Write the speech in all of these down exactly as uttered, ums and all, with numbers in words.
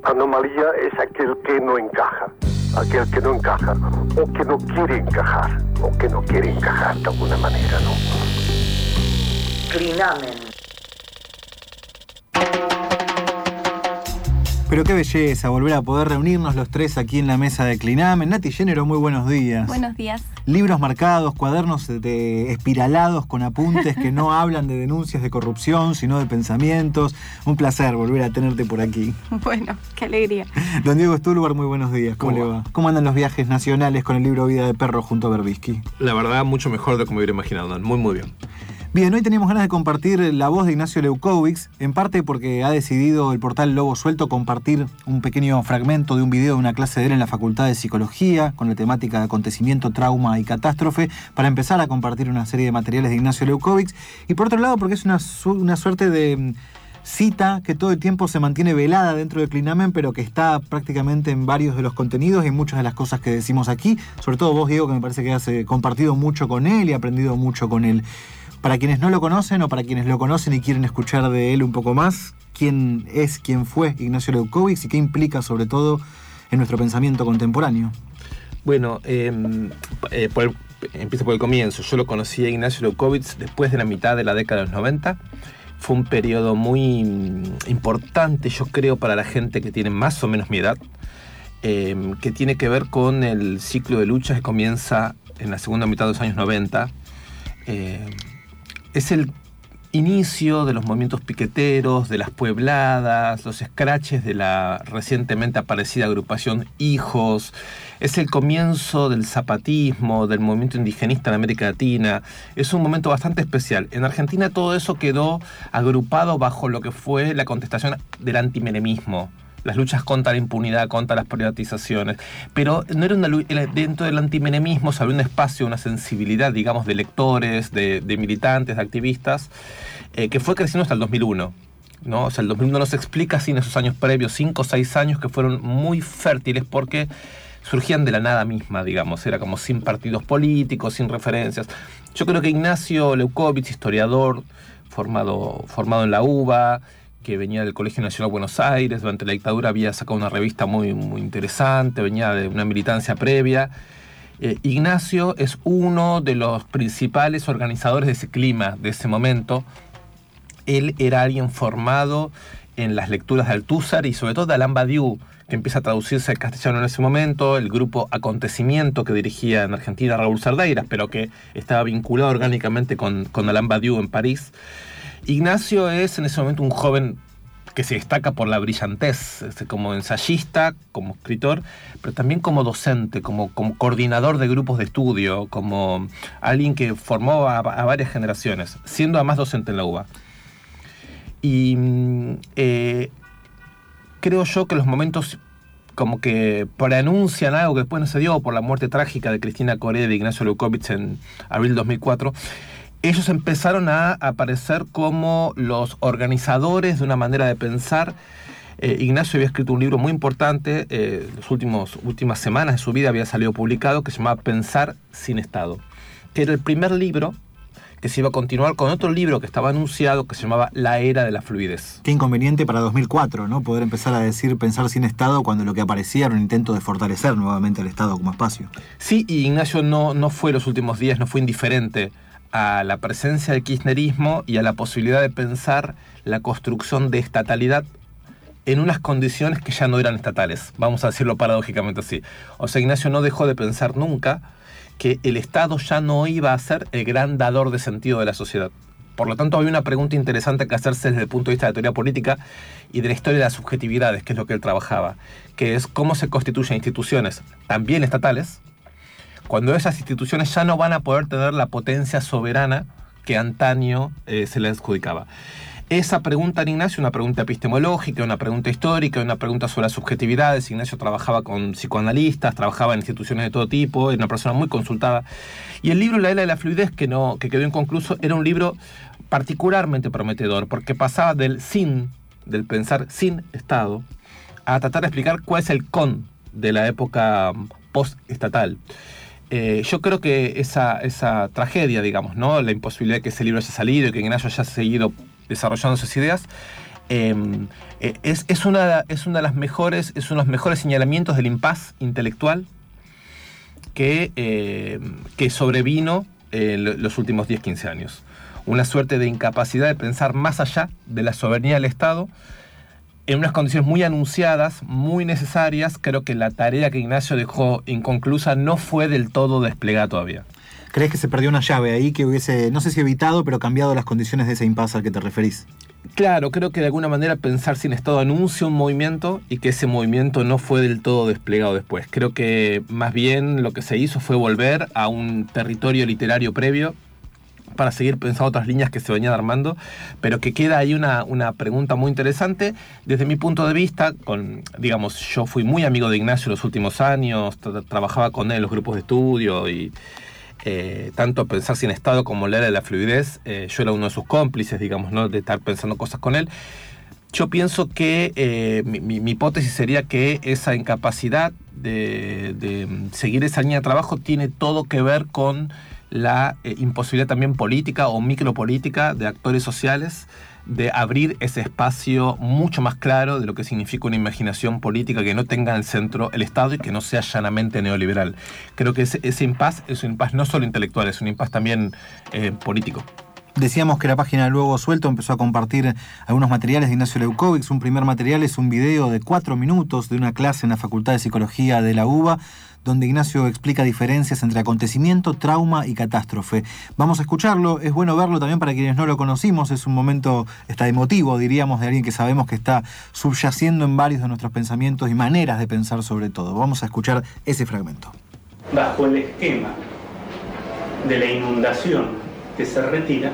Anomalía es aquel que no encaja, aquel que no encaja, o que no quiere encajar, o que no quiere encajar de alguna manera, ¿no? Clinamen. Pero qué belleza volver a poder reunirnos los tres aquí en la mesa de Clinamen. Nati Género, muy buenos días. Buenos días. Libros marcados, cuadernos de espiralados con apuntes que no hablan de denuncias de corrupción, sino de pensamientos. Un placer volver a tenerte por aquí. Bueno, qué alegría. Don Diego Stulbar, muy buenos días. ¿Cómo, ¿Cómo le va? ¿Cómo andan los viajes nacionales con el libro Vida de Perro junto a Berbisky? La verdad, mucho mejor de lo que me hubiera imaginado. Muy, muy bien. Bien, hoy teníamos ganas de compartir la voz de Ignacio Leucovitz, en parte porque ha decidido el portal Lobo Suelto compartir un pequeño fragmento de un video de una clase de él en la Facultad de Psicología, con la temática de acontecimiento, trauma y catástrofe, para empezar a compartir una serie de materiales de Ignacio Leucovitz. Y por otro lado, porque es una, su- una suerte de cita que todo el tiempo se mantiene velada dentro de Clinamen, pero que está prácticamente en varios de los contenidos y en muchas de las cosas que decimos aquí. Sobre todo vos, Diego, que me parece que has eh, compartido mucho con él y aprendido mucho con él. Para quienes no lo conocen o para quienes lo conocen y quieren escuchar de él un poco más, ¿quién es, quién fue Ignacio Leucovitz y qué implica sobre todo en nuestro pensamiento contemporáneo? Bueno, eh, eh, por el, empiezo por el comienzo. Yo lo conocí a Ignacio Leucovitz después de la mitad de la década de los noventa. Fue un periodo muy importante, yo creo, para la gente que tiene más o menos mi edad, eh, que tiene que ver con el ciclo de luchas que comienza en la segunda mitad de los años noventa. Eh, Es el inicio de los movimientos piqueteros, de las puebladas, los escraches de la recientemente aparecida agrupación Hijos. Es el comienzo del zapatismo, del movimiento indigenista en América Latina. Es un momento bastante especial. En Argentina todo eso quedó agrupado bajo lo que fue la contestación del antimenemismo. Las luchas contra la impunidad, contra las privatizaciones. Pero no era una lucha, dentro del antimenemismo se abrió un espacio, una sensibilidad, digamos, de lectores, de, de militantes, de activistas, eh, que fue creciendo hasta el dos mil uno. ¿No? O sea, el dos mil uno no se explica sin esos años previos, cinco o seis años que fueron muy fértiles porque surgían de la nada misma, digamos. Era como sin partidos políticos, sin referencias. Yo creo que Ignacio Leucovitz, historiador, formado, formado en la UBA, que venía del Colegio Nacional de Buenos Aires, durante la dictadura había sacado una revista muy, muy interesante, venía de una militancia previa. Eh, Ignacio es uno de los principales organizadores de ese clima, de ese momento. Él era alguien formado en las lecturas de Althusser y sobre todo de Alain Badiou, que empieza a traducirse al castellano en ese momento, el grupo Acontecimiento que dirigía en Argentina Raúl Sardeiras, pero que estaba vinculado orgánicamente con, con Alain Badiou en París. Ignacio es en ese momento un joven que se destaca por la brillantez, como ensayista, como escritor, pero también como docente, como, como coordinador de grupos de estudio, como alguien que formó a, a varias generaciones, siendo además docente en la UBA. Y eh, creo yo que los momentos como que preanuncian algo que después no se dio por la muerte trágica de Cristina Corea y de Ignacio Leucovitz en abril de dos mil cuatro, ellos empezaron a aparecer como los organizadores de una manera de pensar. Eh, Ignacio había escrito un libro muy importante, eh, las últimas, últimas semanas de su vida había salido publicado, que se llamaba Pensar sin Estado, que era el primer libro que se iba a continuar con otro libro que estaba anunciado, que se llamaba La Era de la Fluidez. Qué inconveniente para dos mil cuatro, ¿no? Poder empezar a decir pensar sin Estado cuando lo que aparecía era un intento de fortalecer nuevamente al Estado como espacio. Sí, y Ignacio no, no fue los últimos días, no fue indiferente a la presencia del kirchnerismo y a la posibilidad de pensar la construcción de estatalidad en unas condiciones que ya no eran estatales, vamos a decirlo paradójicamente así. O sea, Ignacio no dejó de pensar nunca que el Estado ya no iba a ser el gran dador de sentido de la sociedad. Por lo tanto, había una pregunta interesante que hacerse desde el punto de vista de la teoría política y de la historia de las subjetividades, que es lo que él trabajaba, que es cómo se constituyen instituciones también estatales, cuando esas instituciones ya no van a poder tener la potencia soberana que antaño eh, se les adjudicaba. Esa pregunta en Ignacio, una pregunta epistemológica, una pregunta histórica, una pregunta sobre las subjetividades. Ignacio trabajaba con psicoanalistas, trabajaba en instituciones de todo tipo, era una persona muy consultada. Y el libro La Era de la Fluidez, que, no, que quedó inconcluso, era un libro particularmente prometedor, porque pasaba del sin, del pensar sin Estado, a tratar de explicar cuál es el con de la época post-estatal. Eh, yo creo que esa, esa tragedia, digamos, ¿no? La imposibilidad de que ese libro haya salido y que Ignacio haya seguido desarrollando sus ideas, eh, es, es, una, es una de las mejores, es uno de los mejores señalamientos del impasse intelectual que, eh, que sobrevino en los últimos diez a quince años. Una suerte de incapacidad de pensar más allá de la soberanía del Estado, en unas condiciones muy anunciadas, muy necesarias. Creo que la tarea que Ignacio dejó inconclusa no fue del todo desplegada todavía. ¿Crees que se perdió una llave ahí que hubiese, no sé si evitado, pero cambiado las condiciones de ese impasse al que te referís? Claro, creo que de alguna manera pensar si el Estado anuncia un movimiento y que ese movimiento no fue del todo desplegado después. Creo que más bien lo que se hizo fue volver a un territorio literario previo para seguir pensando otras líneas que se venían armando, pero que queda ahí una, una pregunta muy interesante. Desde mi punto de vista, con, digamos, yo fui muy amigo de Ignacio los últimos años, tra trabajaba con él en los grupos de estudio y eh, tanto Pensar sin Estado como la Era de la Fluidez, eh, yo era uno de sus cómplices, digamos, ¿no? De estar pensando cosas con él. Yo pienso que eh, mi, mi, mi hipótesis sería que esa incapacidad de, de seguir esa línea de trabajo tiene todo que ver con la eh, imposibilidad también política o micropolítica de actores sociales de abrir ese espacio mucho más claro de lo que significa una imaginación política que no tenga en el centro el Estado y que no sea llanamente neoliberal. Creo que ese, ese impasse es un impasse no solo intelectual, es un impasse también eh, político. Decíamos que la página Lobo Suelto empezó a compartir algunos materiales de Ignacio Leucovitz. Un primer material es un video de cuatro minutos de una clase en la Facultad de Psicología de la UBA, donde Ignacio explica diferencias entre acontecimiento, trauma y catástrofe. Vamos a escucharlo, es bueno verlo también para quienes no lo conocimos, es un momento está emotivo, diríamos, de alguien que sabemos que está subyaciendo en varios de nuestros pensamientos y maneras de pensar sobre todo. Vamos a escuchar ese fragmento. Bajo el esquema de la inundación que se retira,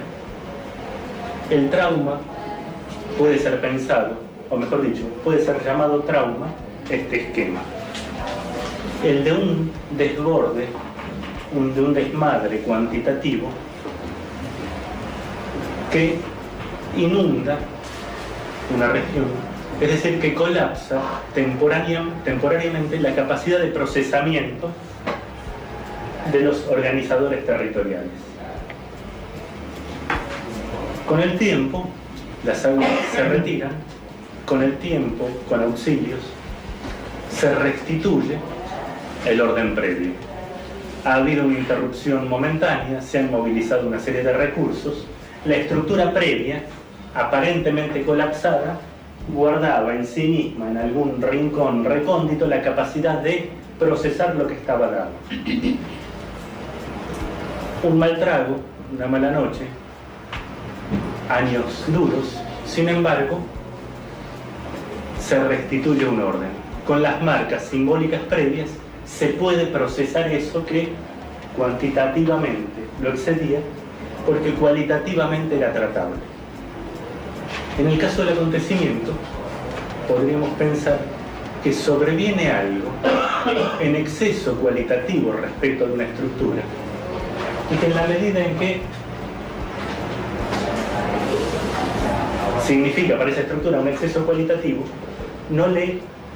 el trauma puede ser pensado, o mejor dicho, puede ser llamado trauma, este esquema. El de un desborde, un, de un desmadre cuantitativo que inunda una región, es decir, que colapsa temporánea, temporariamente la capacidad de procesamiento de los organizadores territoriales. Con el tiempo, las aguas se retiran, con el tiempo, con auxilios, se restituye el orden previo. Ha habido una interrupción momentánea, se han movilizado una serie de recursos, la estructura previa, aparentemente colapsada, guardaba en sí misma, en algún rincón recóndito, la capacidad de procesar lo que estaba dado. Un mal trago, una mala noche, años duros, sin embargo, se restituye un orden. Con las marcas simbólicas previas se puede procesar eso que cuantitativamente lo excedía, porque cualitativamente era tratable. En el caso del acontecimiento, podríamos pensar que sobreviene algo en exceso cualitativo respecto de una estructura, y que en la medida en que significa para esa estructura un exceso cualitativo, no le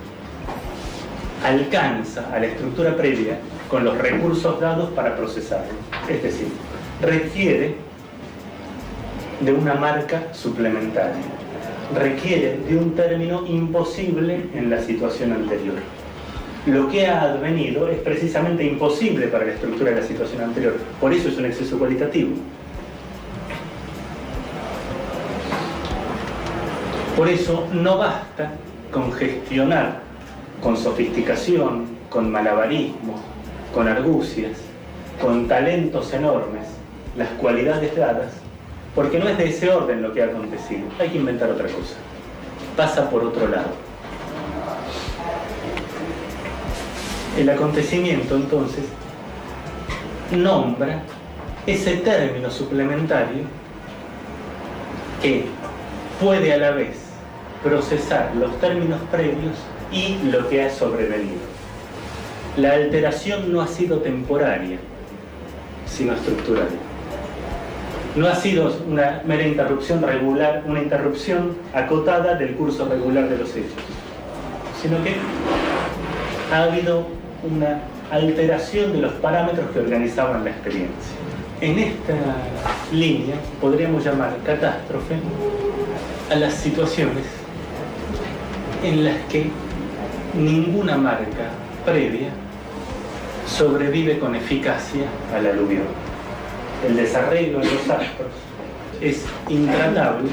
alcanza a la estructura previa con los recursos dados para procesarlo. Es decir, requiere de una marca suplementaria, requiere de un término imposible en la situación anterior. Lo que ha advenido es precisamente imposible para la estructura de la situación anterior, por eso es un exceso cualitativo. Por eso no basta con gestionar con sofisticación, con malabarismo, con argucias, con talentos enormes, las cualidades dadas, porque no es de ese orden lo que ha acontecido. Hay que inventar otra cosa. Pasa por otro lado. El acontecimiento, entonces, nombra ese término suplementario que puede a la vez procesar los términos previos y lo que ha sobrevenido. La alteración no ha sido temporaria, sino estructural. No ha sido una mera interrupción regular, una interrupción acotada del curso regular de los hechos, sino que ha habido una alteración de los parámetros que organizaban la experiencia. En esta línea podríamos llamar catástrofe a las situaciones en las que ninguna marca previa sobrevive con eficacia al aluvión. El desarreglo en los astros es intratable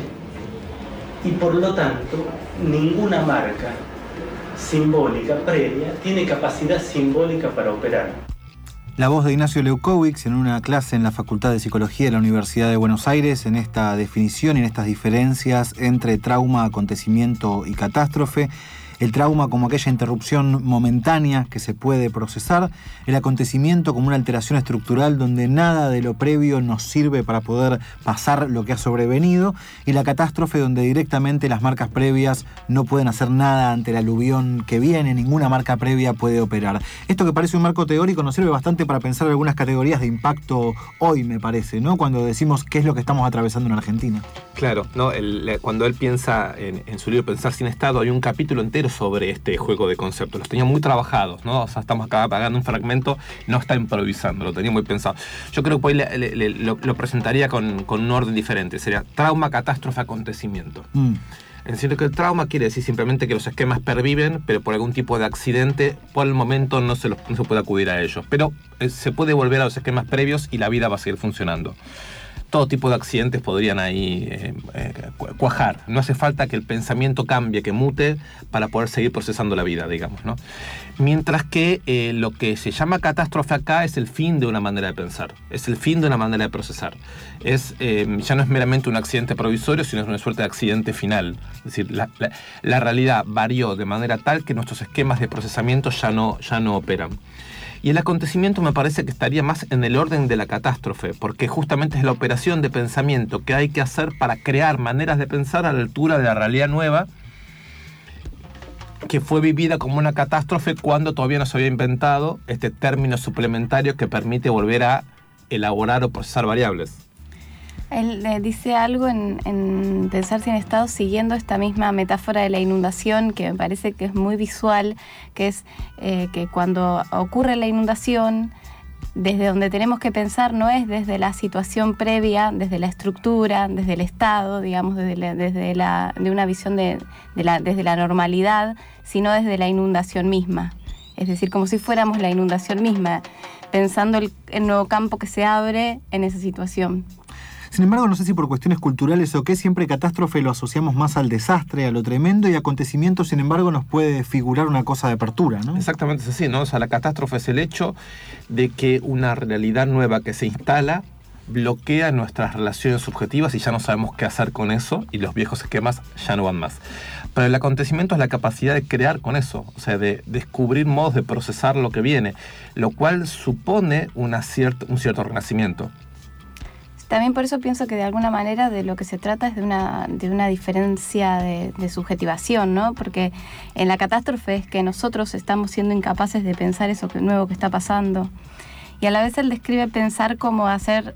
y por lo tanto ninguna marca simbólica previa tiene capacidad simbólica para operar. La voz de Ignacio Leucovitz en una clase en la Facultad de Psicología de la Universidad de Buenos Aires en esta definición y en estas diferencias entre trauma, acontecimiento y catástrofe. El trauma como aquella interrupción momentánea que se puede procesar, el acontecimiento como una alteración estructural donde nada de lo previo nos sirve para poder pasar lo que ha sobrevenido, y la catástrofe donde directamente las marcas previas no pueden hacer nada ante el aluvión que viene, ninguna marca previa puede operar. Esto que parece un marco teórico nos sirve bastante para pensar algunas categorías de impacto hoy, me parece, ¿no? Cuando decimos qué es lo que estamos atravesando en Argentina. Claro, ¿no? El, cuando él piensa en, en su libro Pensar sin Estado, hay un capítulo entero sobre este juego de conceptos. Los tenía muy trabajados, ¿no? O sea, estamos acá pagando un fragmento, no está improvisando, lo tenía muy pensado. Yo creo que hoy le, le, le, lo, lo presentaría con, con un orden diferente. Sería trauma, catástrofe, acontecimiento. Mm. En serio que el trauma quiere decir simplemente que los esquemas perviven, pero por algún tipo de accidente, por el momento no se, los, no se puede acudir a ellos. Pero eh, se puede volver a los esquemas previos y la vida va a seguir funcionando. Todo tipo de accidentes podrían ahí eh, eh, cuajar. No hace falta que el pensamiento cambie, que mute, para poder seguir procesando la vida, digamos, ¿no? Mientras que eh, lo que se llama catástrofe acá es el fin de una manera de pensar, es el fin de una manera de procesar. Es, eh, ya no es meramente un accidente provisorio, sino es una suerte de accidente final. Es decir, la, la, la realidad varió de manera tal que nuestros esquemas de procesamiento ya no, ya no operan. Y el acontecimiento me parece que estaría más en el orden de la catástrofe, porque justamente es la operación de pensamiento que hay que hacer para crear maneras de pensar a la altura de la realidad nueva, que fue vivida como una catástrofe cuando todavía no se había inventado este término suplementario que permite volver a elaborar o procesar variables. Él eh, dice algo en, en Pensar sin Estado siguiendo esta misma metáfora de la inundación, que me parece que es muy visual, que es eh, que cuando ocurre la inundación, desde donde tenemos que pensar no es desde la situación previa, desde la estructura, desde el Estado, digamos, desde, la, desde la, de una visión de, de la, desde la normalidad, sino desde la inundación misma. Es decir, como si fuéramos la inundación misma, pensando el, el nuevo campo que se abre en esa situación. Sin embargo, no sé si por cuestiones culturales o qué, siempre catástrofe lo asociamos más al desastre, a lo tremendo, y acontecimiento, sin embargo, nos puede figurar una cosa de apertura, ¿no? Exactamente es así, ¿no? O sea, la catástrofe es el hecho de que una realidad nueva que se instala bloquea nuestras relaciones subjetivas y ya no sabemos qué hacer con eso, y los viejos esquemas ya no van más. Pero el acontecimiento es la capacidad de crear con eso, o sea, de descubrir modos de procesar lo que viene, lo cual supone una ciert- un cierto renacimiento. También por eso pienso que de alguna manera de lo que se trata es de una, de una diferencia de, de subjetivación, ¿no? Porque en la catástrofe es que nosotros estamos siendo incapaces de pensar eso que, nuevo que está pasando. Y a la vez él describe pensar como hacer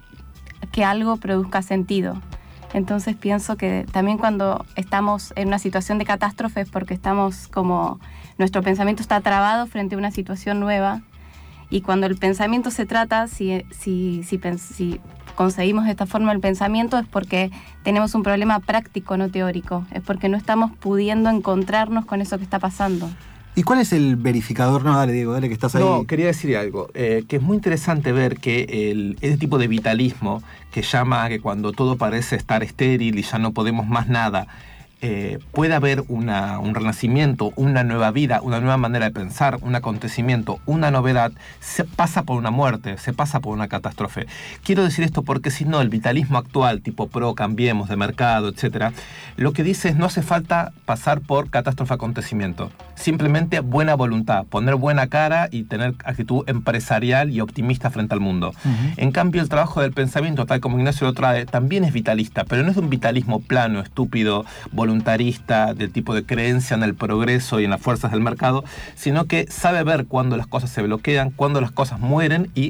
que algo produzca sentido. Entonces pienso que también cuando estamos en una situación de catástrofe es porque estamos como... nuestro pensamiento está trabado frente a una situación nueva. Y cuando el pensamiento se trata, si, si, si, si conseguimos de esta forma el pensamiento, es porque tenemos un problema práctico, no teórico. Es porque no estamos pudiendo encontrarnos con eso que está pasando. ¿Y cuál es el verificador? No, dale, Diego, dale, que estás ahí. No, quería decir algo, eh, que es muy interesante ver que el, ese tipo de vitalismo que llama a que cuando todo parece estar estéril y ya no podemos más nada, Eh, puede haber una, un renacimiento, una nueva vida, una nueva manera de pensar, un acontecimiento, una novedad, se pasa por una muerte, se pasa por una catástrofe. Quiero decir esto porque si no, el vitalismo actual, tipo pro, cambiemos de mercado, etcétera, lo que dice es no hace falta pasar por catástrofe acontecimiento. Simplemente buena voluntad, poner buena cara y tener actitud empresarial y optimista frente al mundo. Uh-huh. En cambio, el trabajo del pensamiento, tal como Ignacio lo trae, también es vitalista, pero no es un vitalismo plano, estúpido, voluntarista, del tipo de creencia en el progreso y en las fuerzas del mercado, sino que sabe ver cuándo las cosas se bloquean, cuándo las cosas mueren y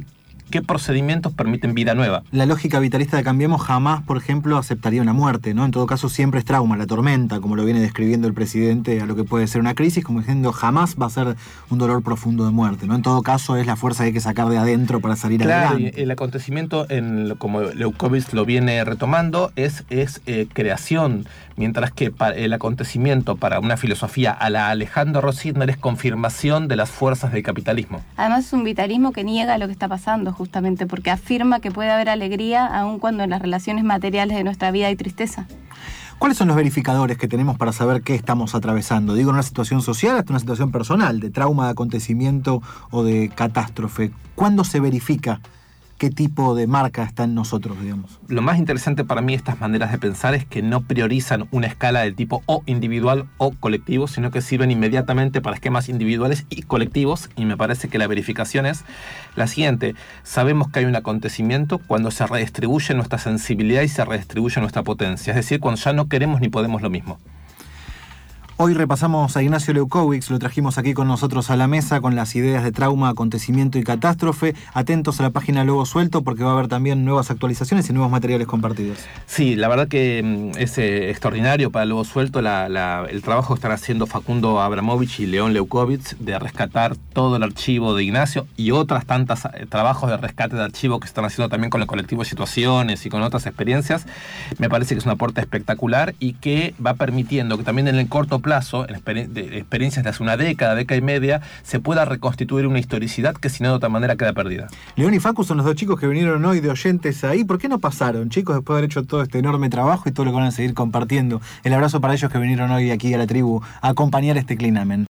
qué procedimientos permiten vida nueva. La lógica vitalista de Cambiemos jamás, por ejemplo, aceptaría una muerte, ¿no? En todo caso, siempre es trauma, la tormenta, como lo viene describiendo el presidente, a lo que puede ser una crisis, como diciendo jamás va a ser un dolor profundo de muerte, ¿no? En todo caso, es la fuerza que hay que sacar de adentro para salir claro, adelante. Claro, el acontecimiento, en, como Leucovitz lo viene retomando, es, es eh, creación, mientras que para el acontecimiento para una filosofía a la Alejandro Rossitner es confirmación de las fuerzas del capitalismo. Además es un vitalismo que niega lo que está pasando, justamente porque afirma que puede haber alegría aun cuando en las relaciones materiales de nuestra vida hay tristeza. ¿Cuáles son los verificadores que tenemos para saber qué estamos atravesando? Digo, en una situación social hasta una situación personal, de trauma, de acontecimiento o de catástrofe. ¿Cuándo se verifica qué tipo de marca está en nosotros, digamos? Lo más interesante para mí de estas maneras de pensar es que no priorizan una escala del tipo o individual o colectivo, sino que sirven inmediatamente para esquemas individuales y colectivos, y me parece que la verificación es la siguiente. Sabemos que hay un acontecimiento cuando se redistribuye nuestra sensibilidad y se redistribuye nuestra potencia, es decir, cuando ya no queremos ni podemos lo mismo. Hoy repasamos a Ignacio Leucovitz, lo trajimos aquí con nosotros a la mesa con las ideas de trauma, acontecimiento y catástrofe. Atentos a la página Lobo Suelto porque va a haber también nuevas actualizaciones y nuevos materiales compartidos. Sí, la verdad que es eh, extraordinario para Lobo Suelto la, la, el trabajo que están haciendo Facundo Abramovich y León Leucovitz de rescatar todo el archivo de Ignacio y otras tantas eh, trabajos de rescate de archivo que están haciendo también con el colectivo Situaciones y con otras experiencias. Me parece que es un aporte espectacular y que va permitiendo que también en el corto plazo plazo, en exper- de experiencias de hace una década, década y media, se pueda reconstituir una historicidad que si no de otra manera queda perdida. León y Facu son los dos chicos que vinieron hoy de oyentes ahí. ¿Por qué no pasaron, chicos, después de haber hecho todo este enorme trabajo y todo lo que van a seguir compartiendo? El abrazo para ellos que vinieron hoy aquí a la tribu a acompañar este Clinamen.